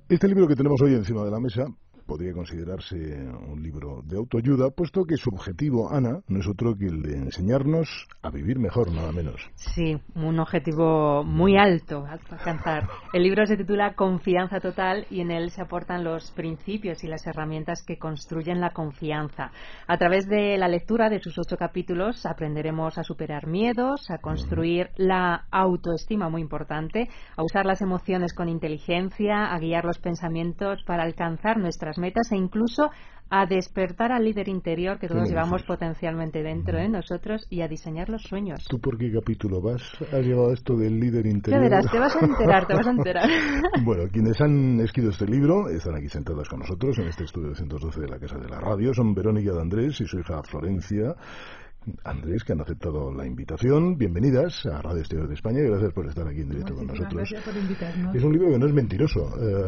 Este libro que tenemos hoy encima de la mesa podría considerarse un libro de autoayuda, puesto que su objetivo, Ana, no es otro que el de enseñarnos a vivir mejor, nada menos. Sí, un objetivo muy alto a alcanzar. El libro se titula Confianza Total y en él se aportan los principios y las herramientas que construyen la confianza. A través de la lectura de sus 8 capítulos aprenderemos a superar miedos, a construir la autoestima, muy importante, a usar las emociones con inteligencia, a guiar los pensamientos para alcanzar nuestras metas e incluso a despertar al líder interior que todos llevamos potencialmente dentro de nosotros y a diseñar los sueños. ¿Tú por qué capítulo vas? ¿Has llevado esto del líder interior? Ya verás, te vas a enterar. Bueno, quienes han escrito este libro están aquí sentadas con nosotros en este estudio 212 de la Casa de la Radio. Son Verónica de Andrés y su hija Florencia Andrés, que han aceptado la invitación. Bienvenidas a Radio Exterior de España y gracias por estar aquí en directo con nosotros. Gracias por invitarnos. Es un libro que no es mentiroso.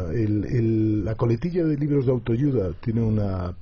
La coletilla de libros de autoayuda tiene una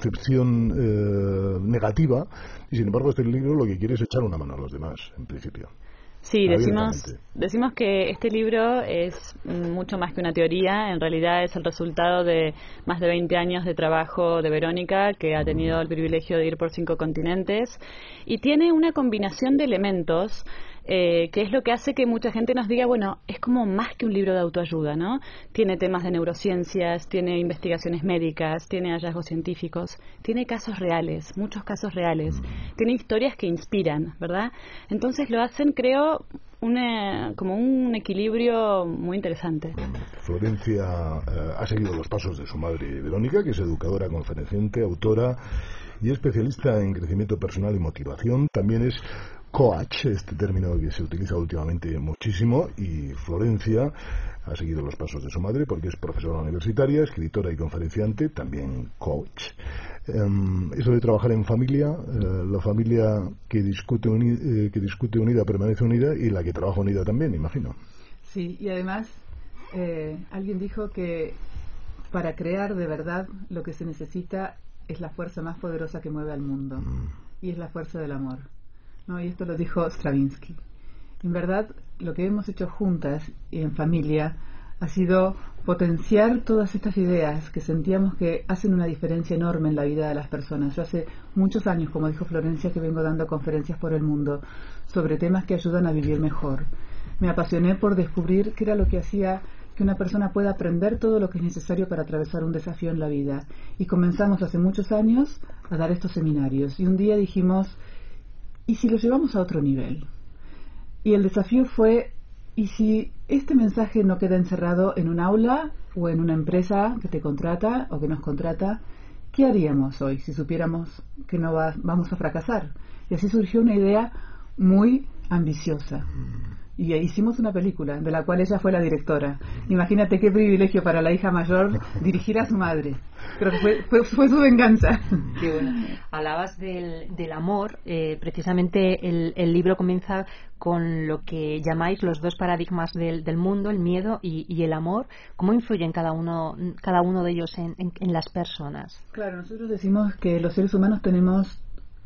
percepción negativa y sin embargo este libro lo que quiere es echar una mano a los demás, en principio. Sí, decimos que este libro es mucho más que una teoría, en realidad es el resultado de más de 20 años de trabajo de Verónica, que ha tenido el privilegio de ir por 5 continentes, y tiene una combinación de elementos que es lo que hace que mucha gente nos diga, bueno, es como más que un libro de autoayuda, ¿no? Tiene temas de neurociencias, tiene investigaciones médicas, tiene hallazgos científicos, tiene casos reales, muchos casos reales, tiene historias que inspiran, ¿verdad? Entonces lo hacen, creo, como un equilibrio muy interesante. Florencia ha seguido los pasos de su madre Verónica, que es educadora, conferenciante, autora y especialista en crecimiento personal y motivación. También es coach, este término que se utiliza últimamente muchísimo, y Florencia ha seguido los pasos de su madre porque es profesora universitaria, escritora y conferenciante, también coach. Eso de trabajar en familia, la familia que discute unida permanece unida y la que trabaja unida también, imagino. Sí, y además alguien dijo que para crear de verdad lo que se necesita es la fuerza más poderosa que mueve al mundo, y es la fuerza del amor. No, y esto lo dijo Stravinsky. En verdad, lo que hemos hecho juntas y en familia ha sido potenciar todas estas ideas que sentíamos que hacen una diferencia enorme en la vida de las personas. Yo hace muchos años, como dijo Florencia, que vengo dando conferencias por el mundo sobre temas que ayudan a vivir mejor. Me apasioné por descubrir qué era lo que hacía que una persona pueda aprender todo lo que es necesario para atravesar un desafío en la vida. Y comenzamos hace muchos años a dar estos seminarios. Y un día dijimos, ¿y si lo llevamos a otro nivel? Y el desafío fue, ¿y si este mensaje no queda encerrado en un aula o en una empresa que te contrata o que nos contrata? ¿Qué haríamos hoy si supiéramos que no vamos a fracasar? Y así surgió una idea muy ambiciosa. Y hicimos una película de la cual ella fue la directora. Imagínate qué privilegio para la hija mayor dirigir a su madre. Pero fue su venganza. Qué bueno. Hablabas del amor. Precisamente el libro comienza con lo que llamáis los 2 paradigmas del mundo, el miedo y el amor. ¿Cómo influyen cada uno de ellos en las personas? Claro, nosotros decimos que los seres humanos tenemos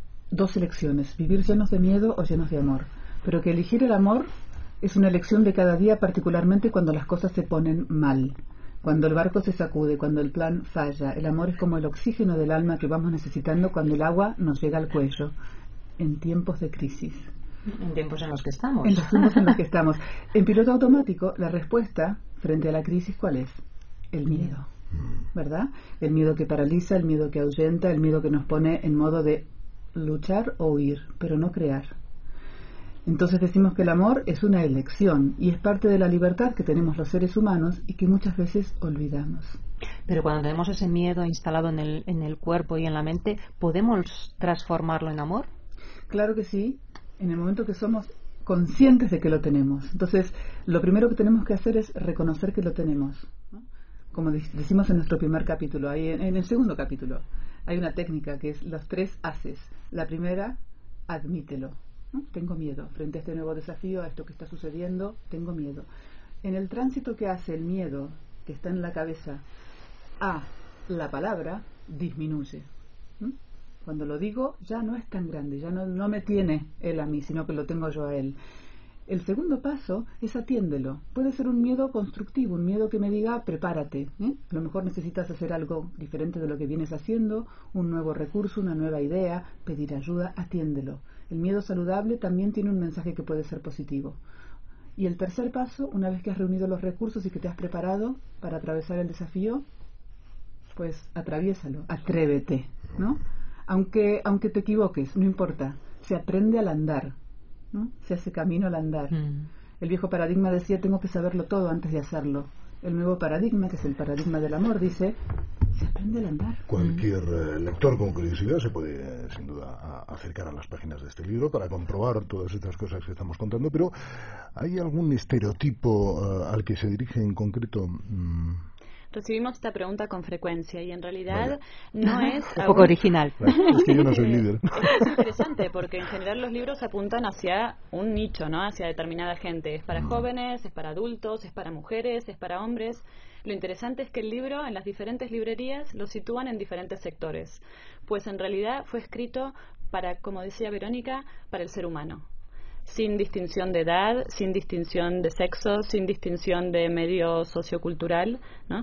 2 elecciones: vivir llenos de miedo o llenos de amor. Pero que elegir el amor es una elección de cada día, particularmente cuando las cosas se ponen mal, cuando el barco se sacude, cuando el plan falla. El amor es como el oxígeno del alma que vamos necesitando cuando el agua nos llega al cuello, en tiempos de crisis. En tiempos en los que estamos. En los tiempos en los que estamos. En piloto automático, la respuesta frente a la crisis, ¿cuál es? El miedo, ¿verdad? El miedo que paraliza, el miedo que ahuyenta, el miedo que nos pone en modo de luchar o huir, pero no crear. Entonces decimos que el amor es una elección y es parte de la libertad que tenemos los seres humanos y que muchas veces olvidamos. Pero cuando tenemos ese miedo instalado en el cuerpo y en la mente, ¿podemos transformarlo en amor? Claro que sí, en el momento que somos conscientes de que lo tenemos. Entonces, lo primero que tenemos que hacer es reconocer que lo tenemos, ¿no? Como decimos en nuestro primer capítulo, ahí en el segundo capítulo, hay una técnica que es los 3 haces. La primera, admítelo. ¿No? Tengo miedo frente a este nuevo desafío, a esto que está sucediendo, tengo miedo. En el tránsito que hace el miedo, que está en la cabeza, a la palabra, disminuye. Cuando lo digo, ya no es tan grande, ya no me tiene él a mí, sino que lo tengo yo a él. El segundo paso es atiéndelo. Puede ser un miedo constructivo, un miedo que me diga prepárate. A lo mejor necesitas hacer algo diferente de lo que vienes haciendo, un nuevo recurso, una nueva idea, pedir ayuda, atiéndelo. El miedo saludable también tiene un mensaje que puede ser positivo. Y el tercer paso, una vez que has reunido los recursos y que te has preparado para atravesar el desafío, pues atraviésalo, atrévete, ¿no? Aunque te equivoques, no importa, se aprende al andar, ¿no? Se hace camino al andar. El viejo paradigma decía, tengo que saberlo todo antes de hacerlo. El nuevo paradigma, que es el paradigma del amor, dice, se aprende al andar. Cualquier lector con curiosidad se puede, sin duda, acercar a las páginas de este libro para comprobar todas estas cosas que estamos contando, pero ¿hay algún estereotipo al que se dirige en concreto? Recibimos esta pregunta con frecuencia y en realidad no es... un poco original. Es que yo no soy líder. Es interesante porque en general los libros apuntan hacia un nicho, ¿no? Hacia determinada gente. Es para jóvenes, es para adultos, es para mujeres, es para hombres. Lo interesante es que el libro en las diferentes librerías lo sitúan en diferentes sectores. Pues en realidad fue escrito para, como decía Verónica, para el ser humano. Sin distinción de edad, sin distinción de sexo, sin distinción de medio sociocultural, ¿no?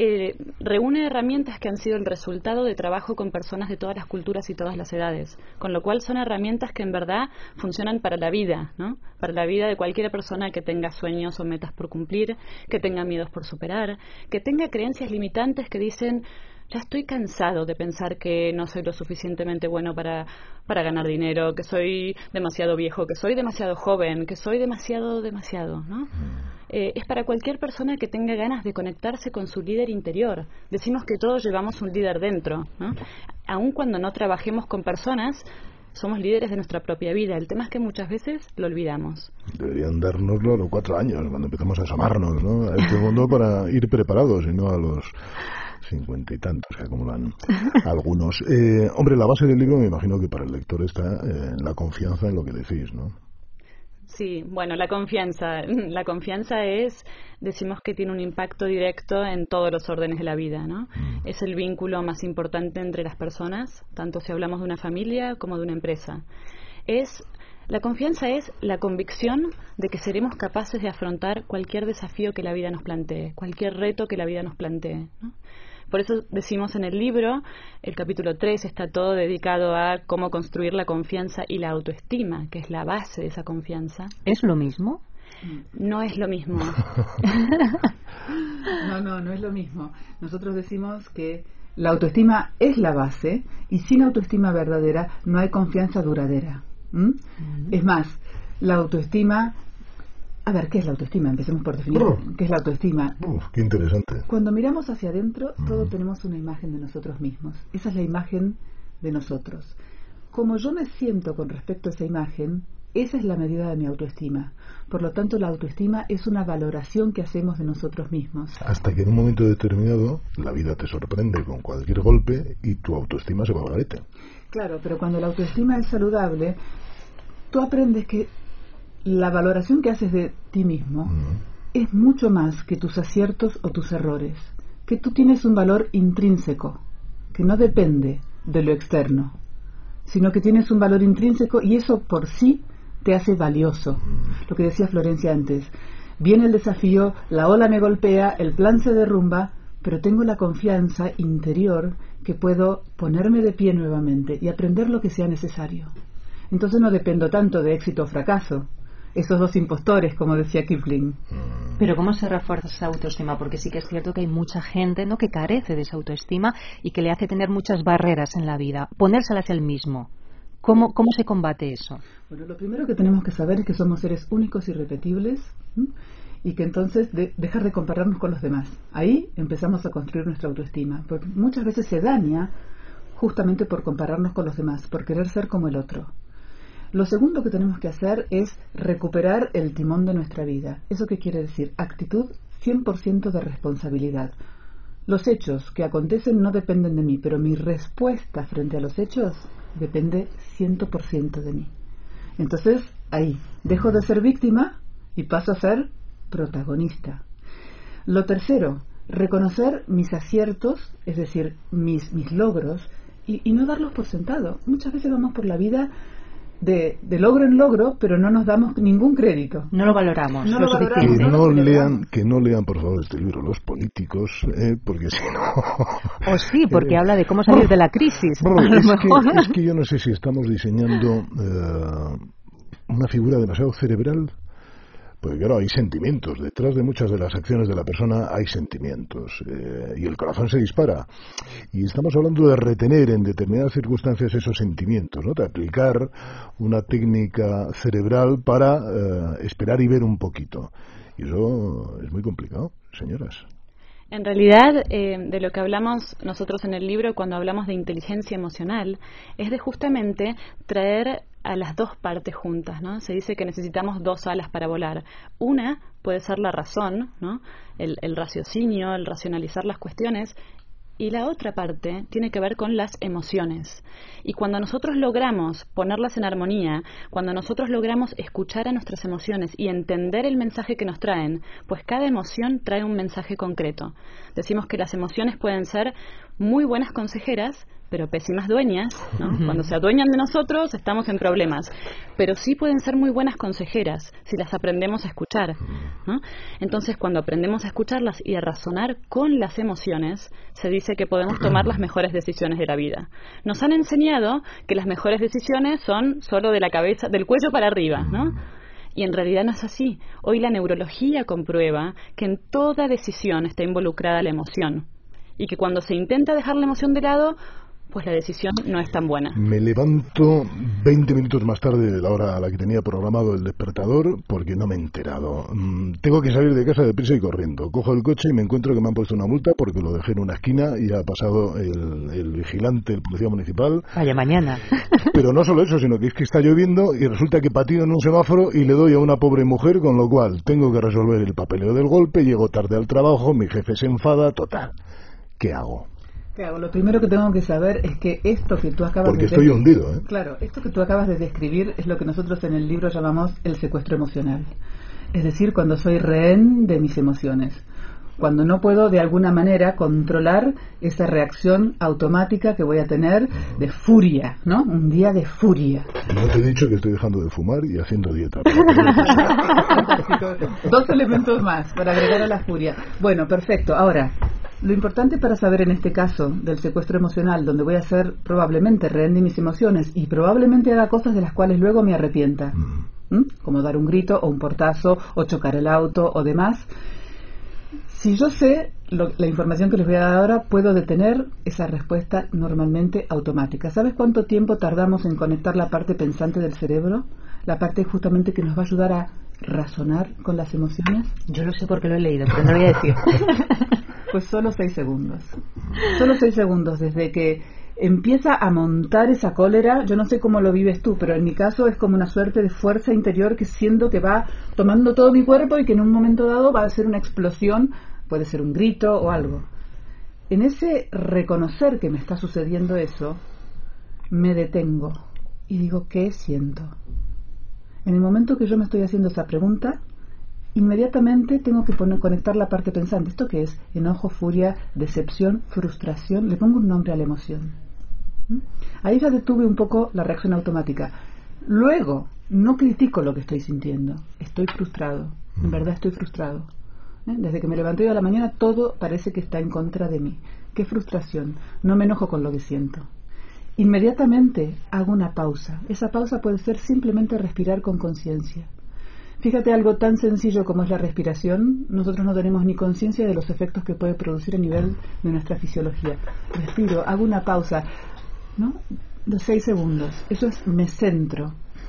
Reúne herramientas que han sido el resultado de trabajo con personas de todas las culturas y todas las edades, con lo cual son herramientas que en verdad funcionan para la vida, ¿no? Para la vida de cualquier persona que tenga sueños o metas por cumplir, que tenga miedos por superar, que tenga creencias limitantes que dicen... Ya estoy cansado de pensar que no soy lo suficientemente bueno para ganar dinero, que soy demasiado viejo, que soy demasiado joven, que soy demasiado, ¿no? Es para cualquier persona que tenga ganas de conectarse con su líder interior. Decimos que todos llevamos un líder dentro, ¿no? Aun cuando no trabajemos con personas, somos líderes de nuestra propia vida. El tema es que muchas veces lo olvidamos. Deberían dárnoslo a los 4 años, cuando empezamos a asomarnos, ¿no? A este mundo para ir preparados y no a los 50 y tantos que acumulan algunos. Hombre, la base del libro me imagino que para el lector está la confianza en lo que decís, ¿no? Sí, bueno, la confianza es, decimos que tiene un impacto directo en todos los órdenes de la vida, ¿no? Es el vínculo más importante entre las personas, tanto si hablamos de una familia como de una empresa. La confianza es la convicción de que seremos capaces de afrontar cualquier desafío que la vida nos plantee, cualquier reto que la vida nos plantee, ¿no? Por eso decimos en el libro, el capítulo 3 está todo dedicado a cómo construir la confianza y la autoestima, que es la base de esa confianza. ¿Es lo mismo? No es lo mismo. No es lo mismo. Nosotros decimos que la autoestima es la base y sin autoestima verdadera no hay confianza duradera. Es más, la autoestima... A ver, ¿qué es la autoestima? Empecemos por definir qué es la autoestima. Qué interesante. Cuando miramos hacia adentro, todos tenemos una imagen de nosotros mismos. Esa es la imagen de nosotros. Como yo me siento con respecto a esa imagen, esa es la medida de mi autoestima. Por lo tanto, la autoestima es una valoración que hacemos de nosotros mismos. Hasta que en un momento determinado la vida te sorprende con cualquier golpe y tu autoestima se va al garete. Claro, pero cuando la autoestima es saludable, tú aprendes que la valoración que haces de ti mismo es mucho más que tus aciertos o tus errores, que tú tienes un valor intrínseco, que no depende de lo externo, sino que tienes un valor intrínseco y eso por sí te hace valioso. Lo que decía Florencia antes, viene el desafío, la ola me golpea, el plan se derrumba, pero tengo la confianza interior que puedo ponerme de pie nuevamente y aprender lo que sea necesario. Entonces no dependo tanto de éxito o fracaso, esos dos impostores, como decía Kipling. Pero ¿cómo se refuerza esa autoestima? Porque sí que es cierto que hay mucha gente, ¿no?, que carece de esa autoestima y que le hace tener muchas barreras en la vida. Ponérselas él mismo. ¿Cómo se combate eso? Bueno, lo primero que tenemos que saber es que somos seres únicos y irrepetibles, y que entonces dejar de compararnos con los demás. Ahí empezamos a construir nuestra autoestima, porque muchas veces se daña justamente por compararnos con los demás, por querer ser como el otro. Lo segundo que tenemos que hacer es recuperar el timón de nuestra vida. ¿Eso qué quiere decir? Actitud 100% de responsabilidad. Los hechos que acontecen no dependen de mí, pero mi respuesta frente a los hechos depende 100% de mí. Entonces, ahí, dejo de ser víctima y paso a ser protagonista. Lo tercero, reconocer mis aciertos, es decir, mis logros, y no darlos por sentado. Muchas veces vamos por la vida de logro en logro, pero no nos damos ningún crédito. No lo valoramos. No lo valoramos. Que no lean, por favor, este libro los políticos, porque si no... O sí, porque habla de cómo salir de la crisis. Es que yo no sé si estamos diseñando una figura demasiado cerebral. Porque claro, hay sentimientos. Detrás de muchas de las acciones de la persona hay sentimientos. Y el corazón se dispara. Y estamos hablando de retener en determinadas circunstancias esos sentimientos, ¿no? De aplicar una técnica cerebral para esperar y ver un poquito. Y eso es muy complicado, señoras. En realidad, de lo que hablamos nosotros en el libro cuando hablamos de inteligencia emocional, es de justamente traer a las dos partes juntas, ¿no? Se dice que necesitamos dos alas para volar. Una puede ser la razón, ¿no? El raciocinio, el racionalizar las cuestiones, y la otra parte tiene que ver con las emociones. Y cuando nosotros logramos ponerlas en armonía, cuando nosotros logramos escuchar a nuestras emociones y entender el mensaje que nos traen, pues cada emoción trae un mensaje concreto. Decimos que las emociones pueden ser muy buenas consejeras, pero pésimas dueñas, ¿no? Cuando se adueñan de nosotros estamos en problemas, pero sí pueden ser muy buenas consejeras si las aprendemos a escuchar, ¿no? Entonces, cuando aprendemos a escucharlas y a razonar con las emociones, se dice que podemos tomar las mejores decisiones de la vida. Nos han enseñado que las mejores decisiones son solo de la cabeza, del cuello para arriba, ¿no? Y en realidad no es así. Hoy la neurología comprueba que en toda decisión está involucrada la emoción, y que cuando se intenta dejar la emoción de lado, pues la decisión no es tan buena. Me levanto 20 minutos más tarde de la hora a la que tenía programado el despertador porque no me he enterado. Tengo que salir de casa deprisa y corriendo. Cojo el coche y me encuentro que me han puesto una multa porque lo dejé en una esquina y ha pasado el vigilante, el policía municipal. Vaya mañana. Pero no solo eso, sino que es que está lloviendo y resulta que patino en un semáforo y le doy a una pobre mujer, con lo cual tengo que resolver el papeleo del golpe, llego tarde al trabajo, mi jefe se enfada, total. ¿Qué hago? Claro, lo primero que tengo que saber es que esto que tú acabas Porque estoy hundido, ¿eh? Claro, esto que tú acabas de describir es lo que nosotros en el libro llamamos el secuestro emocional. Es decir, cuando soy rehén de mis emociones. Cuando no puedo de alguna manera controlar esa reacción automática que voy a tener de furia, ¿no? Un día de furia. No te he dicho que estoy dejando de fumar y haciendo dieta. Dos elementos más para agregar a la furia. Bueno, perfecto. Ahora, lo importante para saber en este caso del secuestro emocional, donde voy a ser probablemente rehén de mis emociones y probablemente haga cosas de las cuales luego me arrepienta, como dar un grito o un portazo o chocar el auto o demás. Si yo sé la información que les voy a dar ahora, puedo detener esa respuesta normalmente automática. ¿Sabes cuánto tiempo tardamos en conectar la parte pensante del cerebro? La parte justamente que nos va a ayudar a razonar con las emociones. Yo lo sé porque lo he leído, pero no lo voy a decir. Pues solo 6 segundos. Solo 6 segundos desde que empieza a montar esa cólera. Yo no sé cómo lo vives tú, pero en mi caso es como una suerte de fuerza interior que siento que va tomando todo mi cuerpo y que en un momento dado va a ser una explosión, puede ser un grito o algo. En ese reconocer que me está sucediendo eso, me detengo y digo, ¿qué siento? En el momento que yo me estoy haciendo esa pregunta, inmediatamente tengo que conectar la parte pensante. ¿Esto qué es? Enojo, furia, decepción, frustración. Le pongo un nombre a la emoción. Ahí ya detuve un poco la reacción automática. Luego, no critico lo que estoy sintiendo. Estoy frustrado. En verdad estoy frustrado. Desde que me levanté hoy a la mañana, todo parece que está en contra de mí. ¡Qué frustración! No me enojo con lo que siento. Inmediatamente hago una pausa. Esa pausa puede ser simplemente respirar con conciencia. Fíjate, algo tan sencillo como es la respiración, nosotros no tenemos ni conciencia de los efectos que puede producir a nivel de nuestra fisiología. Respiro, hago una pausa, ¿no? De 6 segundos. Eso es, me centro.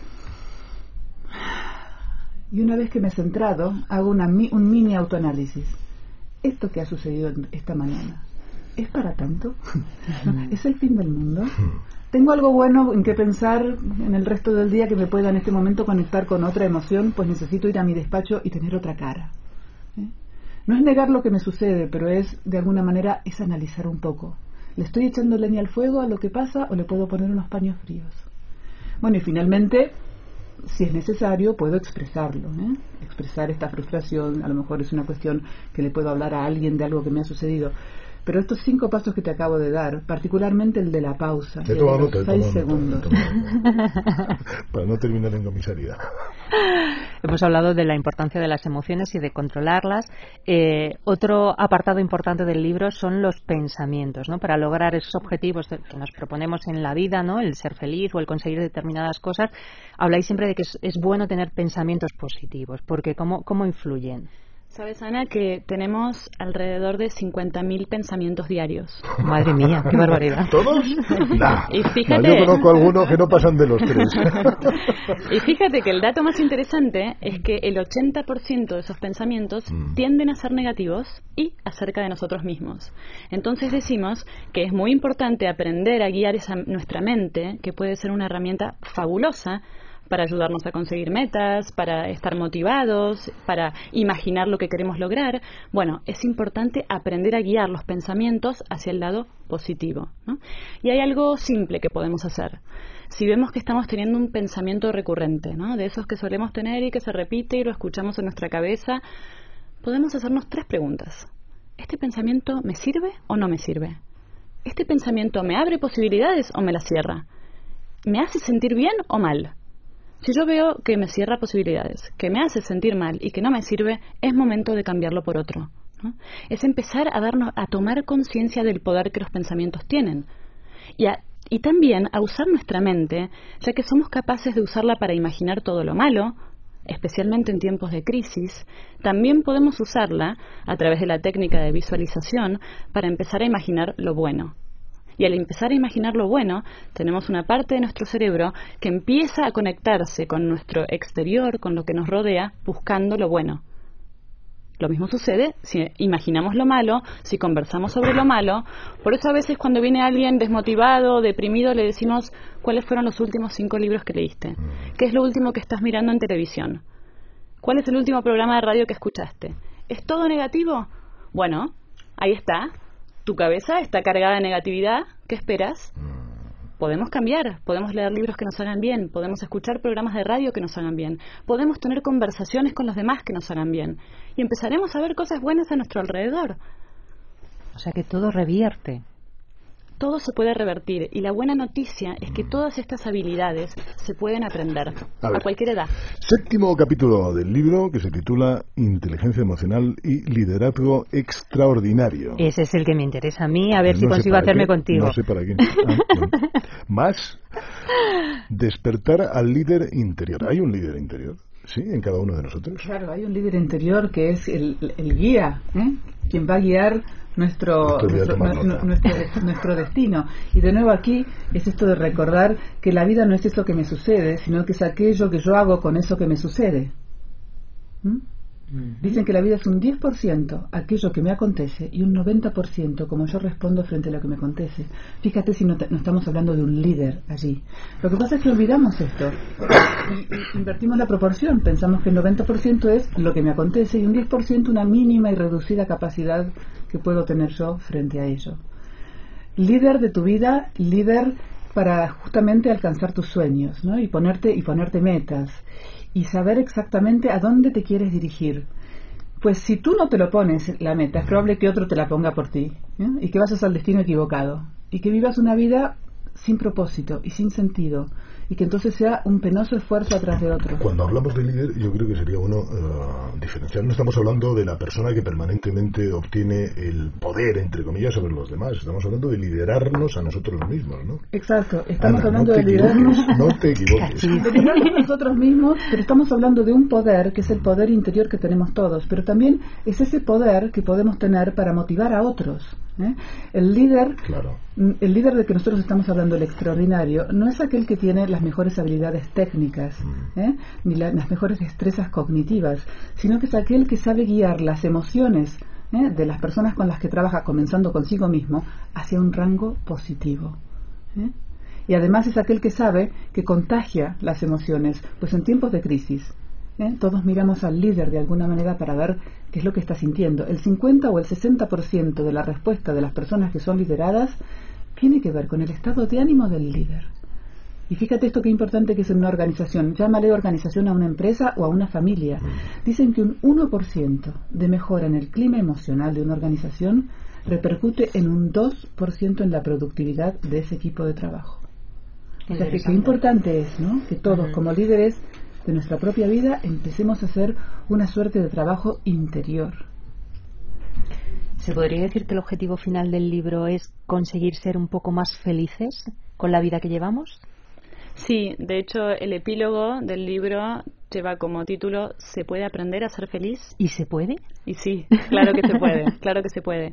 Y una vez que me he centrado, hago un mini autoanálisis. Esto que ha sucedido esta mañana, ¿es para tanto? ¿Es el fin del mundo? ¿Tengo algo bueno en qué pensar en el resto del día que me pueda en este momento conectar con otra emoción? Pues necesito ir a mi despacho y tener otra cara. No es negar lo que me sucede, pero es, de alguna manera, es analizar un poco. ¿Le estoy echando leña al fuego a lo que pasa o le puedo poner unos paños fríos? Bueno, y finalmente, si es necesario, puedo expresarlo, expresar esta frustración. A lo mejor es una cuestión que le puedo hablar a alguien de algo que me ha sucedido. Pero estos 5 pasos que te acabo de dar, particularmente el de la pausa, de de los 6 segundos. Para no terminar en comisaría. Hemos hablado de la importancia de las emociones y de controlarlas. Otro apartado importante del libro son los pensamientos, ¿no? Para lograr esos objetivos que nos proponemos en la vida, ¿no? El ser feliz o el conseguir determinadas cosas. Habláis siempre de que es bueno tener pensamientos positivos, porque ¿cómo influyen? Sabes, Ana, que tenemos alrededor de 50.000 pensamientos diarios. Madre mía, qué barbaridad. ¿Todos? Nah. Y fíjate, Yo conozco algunos que no pasan de los 3. Y fíjate que el dato más interesante es que el 80% de esos pensamientos tienden a ser negativos y acerca de nosotros mismos. Entonces decimos que es muy importante aprender a guiar nuestra mente, que puede ser una herramienta fabulosa para ayudarnos a conseguir metas, para estar motivados, para imaginar lo que queremos lograr. Bueno, es importante aprender a guiar los pensamientos hacia el lado positivo, ¿no? Y hay algo simple que podemos hacer. Si vemos que estamos teniendo un pensamiento recurrente, ¿no? De esos que solemos tener y que se repite y lo escuchamos en nuestra cabeza, podemos hacernos 3 preguntas. ¿Este pensamiento me sirve o no me sirve? ¿Este pensamiento me abre posibilidades o me las cierra? ¿Me hace sentir bien o mal? Si yo veo que me cierra posibilidades, que me hace sentir mal y que no me sirve, es momento de cambiarlo por otro, ¿no? Es empezar a tomar conciencia del poder que los pensamientos tienen y también a usar nuestra mente, ya que somos capaces de usarla para imaginar todo lo malo, especialmente en tiempos de crisis. También podemos usarla a través de la técnica de visualización para empezar a imaginar lo bueno. Y al empezar a imaginar lo bueno, tenemos una parte de nuestro cerebro que empieza a conectarse con nuestro exterior, con lo que nos rodea, buscando lo bueno. Lo mismo sucede si imaginamos lo malo, si conversamos sobre lo malo. Por eso a veces cuando viene alguien desmotivado, deprimido, le decimos ¿cuáles fueron los últimos 5 libros que leíste? ¿Qué es lo último que estás mirando en televisión? ¿Cuál es el último programa de radio que escuchaste? ¿Es todo negativo? Bueno, ahí está. Tu cabeza está cargada de negatividad. ¿Qué esperas? Podemos cambiar, podemos leer libros que nos hagan bien, podemos escuchar programas de radio que nos hagan bien, podemos tener conversaciones con los demás que nos hagan bien y empezaremos a ver cosas buenas a nuestro alrededor. O sea que todo revierte. Todo se puede revertir y la buena noticia es que todas estas habilidades se pueden aprender a cualquier edad. 7º capítulo del libro, que se titula Inteligencia Emocional y Liderazgo Extraordinario. Ese es el que me interesa a mí, a ver si consigo hacerme contigo. No sé para qué. Más, despertar al líder interior. ¿Hay un líder interior? ¿Sí? ¿En cada uno de nosotros? Claro, hay un líder interior que es el guía, quien va a guiar nuestro destino. Y de nuevo aquí es esto de recordar que la vida no es eso que me sucede, sino que es aquello que yo hago con eso que me sucede. Dicen que la vida es un 10% aquello que me acontece y un 90% como yo respondo frente a lo que me acontece. Fíjate si no estamos hablando de un líder allí. Lo que pasa es que olvidamos esto y invertimos la proporción. Pensamos que el 90% es lo que me acontece y un 10% una mínima y reducida capacidad que puedo tener yo frente a ello. Líder de tu vida, líder para justamente alcanzar tus sueños, ¿no? y ponerte metas y saber exactamente a dónde te quieres dirigir. Pues si tú no te lo pones la meta, es probable que otro te la ponga por ti, y que vayas al destino equivocado y que vivas una vida sin propósito y sin sentido, y que entonces sea un penoso esfuerzo atrás de otro. Cuando hablamos de líder, yo creo que sería bueno diferenciar. No estamos hablando de la persona que permanentemente obtiene el poder, entre comillas, sobre los demás. Estamos hablando de liderarnos a nosotros mismos, ¿no? Exacto. Estamos Ana, hablando de liderarnos. No te equivoques. De liderarnos a nosotros mismos, pero estamos hablando de un poder que es el poder interior que tenemos todos, pero también es ese poder que podemos tener para motivar a otros. El líder, claro. El líder de que nosotros estamos hablando, el extraordinario, no es aquel que tiene las mejores habilidades técnicas, ni las mejores destrezas cognitivas, sino que es aquel que sabe guiar las emociones de las personas con las que trabaja, comenzando consigo mismo, hacia un rango positivo. Y además es aquel que sabe que contagia las emociones, pues en tiempos de crisis todos miramos al líder de alguna manera para ver qué es lo que está sintiendo. El 50 o el 60% de la respuesta de las personas que son lideradas tiene que ver con el estado de ánimo del líder. Y fíjate esto qué importante que es en una organización. Llámale organización a una empresa o a una familia. Dicen que un 1% de mejora en el clima emocional de una organización repercute en un 2% en la productividad de ese equipo de trabajo. O sea, que qué importante es, ¿no?, que todos como líderes de nuestra propia vida empecemos a hacer una suerte de trabajo interior. ¿Se podría decir que el objetivo final del libro es conseguir ser un poco más felices con la vida que llevamos? Sí, de hecho el epílogo del libro lleva como título ¿Se puede aprender a ser feliz? ¿Y se puede? Y sí, claro que se puede, claro que se puede.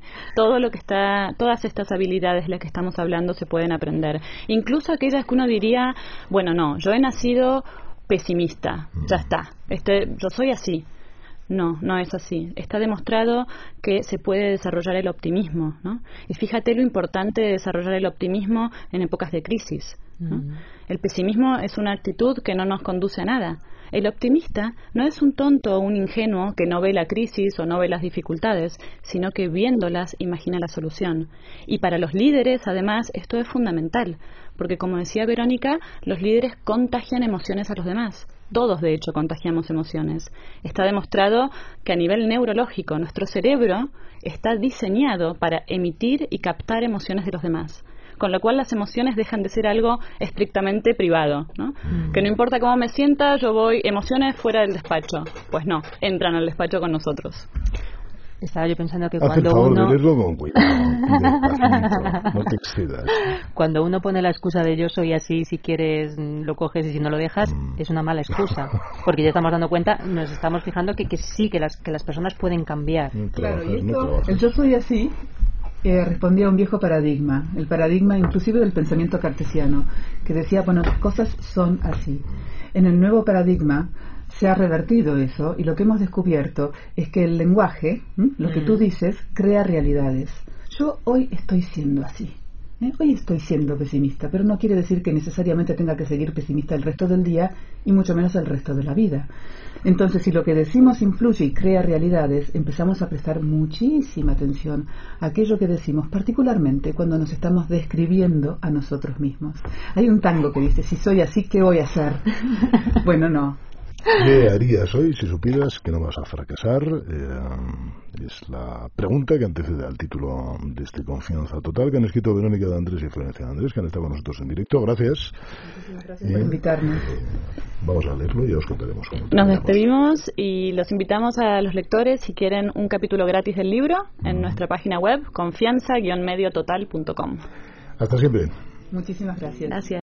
Todas estas habilidades de las que estamos hablando se pueden aprender. Incluso aquellas que uno diría, bueno, no, yo he nacido pesimista, ya está, yo soy así. No, no es así. Está demostrado que se puede desarrollar el optimismo, ¿no? Y fíjate lo importante de desarrollar el optimismo en épocas de crisis, ¿no? El pesimismo es una actitud que no nos conduce a nada. El optimista no es un tonto o un ingenuo que no ve la crisis o no ve las dificultades, sino que viéndolas imagina la solución. Y para los líderes, además, esto es fundamental, porque como decía Verónica, los líderes contagian emociones a los demás. Todos, de hecho, contagiamos emociones. Está demostrado que a nivel neurológico nuestro cerebro está diseñado para emitir y captar emociones de los demás, con lo cual las emociones dejan de ser algo estrictamente privado, ¿no? Que no importa cómo me sienta, yo voy, emociones fuera del despacho. Pues no, entran al despacho con nosotros. Estaba yo pensando que Haz el favor de leerlo con cuidado y despacito, no te excedas. Cuando uno pone la excusa de yo soy así, si quieres lo coges y si no lo dejas, es una mala excusa. Porque ya estamos dando cuenta, nos estamos fijando que sí, que las personas pueden cambiar. Claro, y esto, el yo soy así, respondía a un viejo paradigma, el paradigma inclusive del pensamiento cartesiano, que decía, bueno, las cosas son así. En el nuevo paradigma se ha revertido eso, y lo que hemos descubierto es que el lenguaje, lo que tú dices, crea realidades. Yo hoy estoy siendo así, hoy estoy siendo pesimista, pero no quiere decir que necesariamente tenga que seguir pesimista el resto del día, y mucho menos el resto de la vida. Entonces, si lo que decimos influye y crea realidades, empezamos a prestar muchísima atención a aquello que decimos, particularmente cuando nos estamos describiendo a nosotros mismos. Hay un tango que dice, si soy así, ¿qué voy a hacer? Bueno, no. ¿Qué harías hoy si supieras que no vas a fracasar? Es la pregunta que antecede al título de este Confianza Total, que han escrito Verónica de Andrés y Florencia de Andrés, que han estado con nosotros en directo. Gracias. Muchísimas gracias por invitarnos. Vamos a leerlo y ya os contaremos cómo Nos despedimos y los invitamos a los lectores, si quieren un capítulo gratis del libro, en nuestra página web, confianza-mediototal.com. Hasta siempre. Muchísimas gracias. Gracias.